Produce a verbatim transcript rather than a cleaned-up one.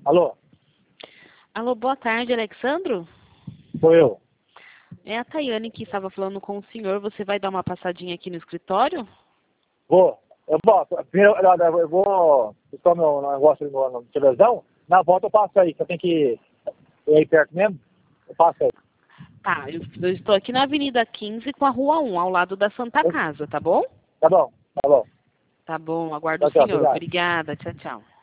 Alô? Alô, boa tarde, Alexandro? Sou eu. É a Tayane que estava falando com o senhor. Você vai dar uma passadinha aqui no escritório? Vou. Eu vou. Primeiro, eu vou buscar meu negócio ali no, no televisão. Na volta eu passo aí, que eu tenho que ir aí perto mesmo. Eu passo aí. Tá, eu, eu estou aqui na Avenida quinze com a Rua um, ao lado da Santa Casa, tá bom? Tá bom, tá bom. Tá bom, aguardo Tchau, o tchau, senhor. obrigado. Obrigada, tchau, tchau.